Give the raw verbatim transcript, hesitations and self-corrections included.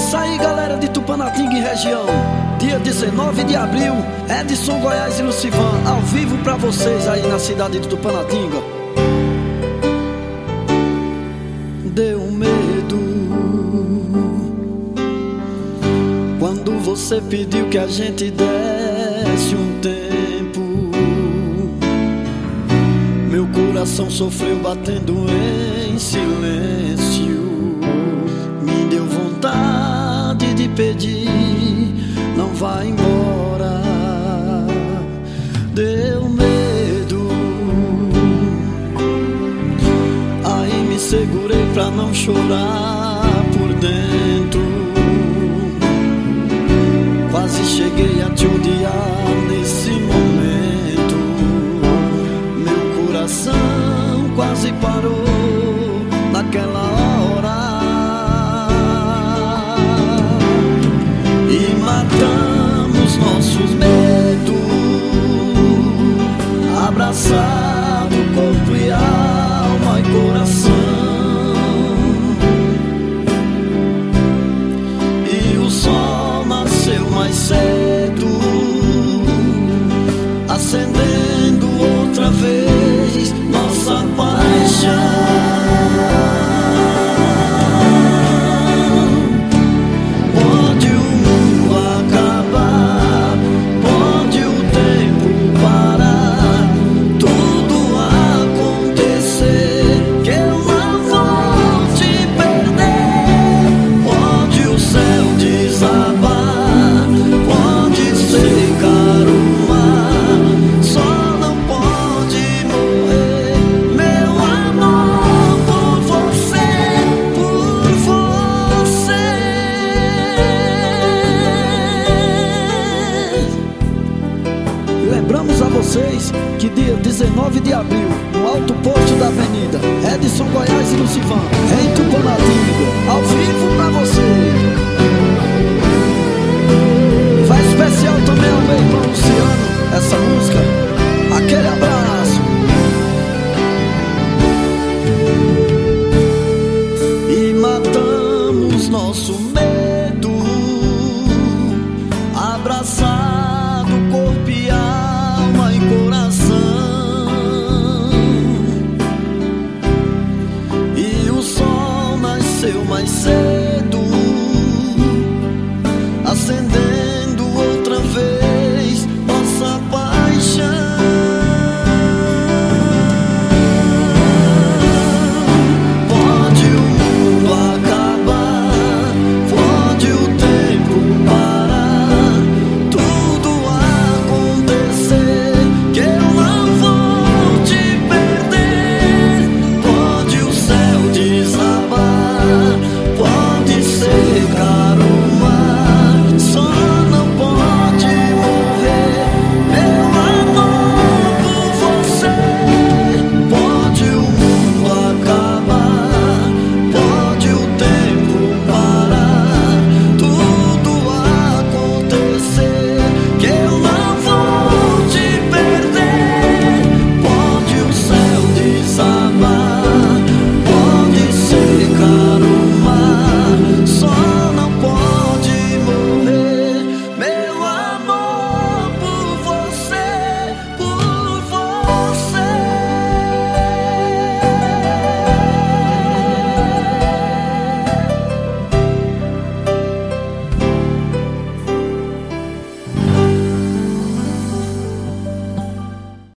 isso aí, galera de Tupanatinga e região. Dia dezenove de abril, Edson Goiás e Lucivan, ao vivo pra vocês aí na cidade de Tupanatinga. Deu medo quando você pediu que a gente desse um tempo. Meu coração sofreu batendo em silêncio. Me deu vontade de pedir, não vá embora. Deu medo, aí me segurei pra não chorar por dentro. Quase cheguei a te odiar nesse momento. Meu coração quase parou naquela hora. E matamos nossos medos, abraçado corpo e alma e coração. E o sol nasceu mais cedo, acendendo outra vez nossa paixão. Lembramos a vocês que dia dezenove de abril, no alto posto da avenida, Edson Goiás e Lucivan, em Tupanatinga, ao vivo pra você. Faz especial também ao meu irmão Luciano, essa música. Aquele abraço. E matamos nosso medo, abraçado corpo e alma e coração. E o sol nasceu mais cedo, acendendo outra vez